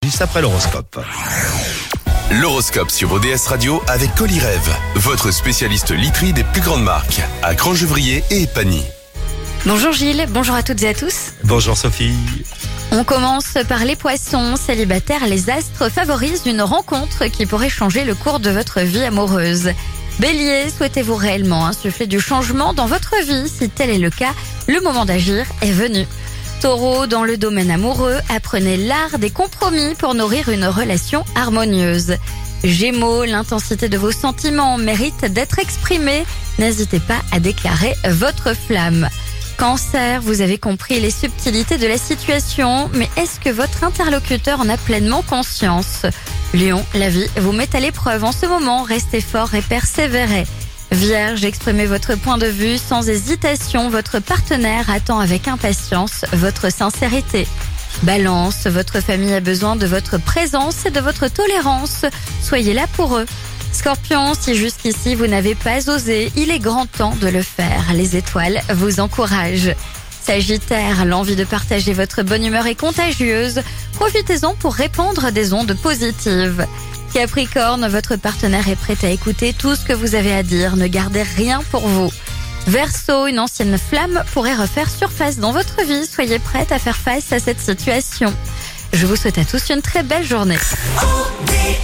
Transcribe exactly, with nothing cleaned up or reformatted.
Juste après l'horoscope. L'horoscope sur O D S Radio avec Colirêve, votre spécialiste literie des plus grandes marques, à Crangevrier et Epagny. Bonjour Gilles, bonjour à toutes et à tous. Bonjour Sophie. On commence par les poissons. Célibataires, les astres favorisent une rencontre qui pourrait changer le cours de votre vie amoureuse. Bélier, souhaitez-vous réellement insuffler du changement dans votre vie? Si tel est le cas, le moment d'agir est venu. Taureau, dans le domaine amoureux, apprenez l'art des compromis pour nourrir une relation harmonieuse. Gémeaux, l'intensité de vos sentiments mérite d'être exprimée. N'hésitez pas à déclarer votre flamme. Cancer, vous avez compris les subtilités de la situation, mais est-ce que votre interlocuteur en a pleinement conscience? Lion, la vie vous met à l'épreuve en ce moment, restez fort et persévérez. Vierge, exprimez votre point de vue sans hésitation, votre partenaire attend avec impatience votre sincérité. Balance, votre famille a besoin de votre présence et de votre tolérance, soyez là pour eux. Scorpion, si jusqu'ici vous n'avez pas osé, il est grand temps de le faire, les étoiles vous encouragent. Sagittaire, l'envie de partager votre bonne humeur est contagieuse, profitez-en pour répandre des ondes positives. Capricorne, votre partenaire est prêt à écouter tout ce que vous avez à dire, ne gardez rien pour vous. Verseau, une ancienne flamme pourrait refaire surface dans votre vie, soyez prête à faire face à cette situation. Je vous souhaite à tous une très belle journée.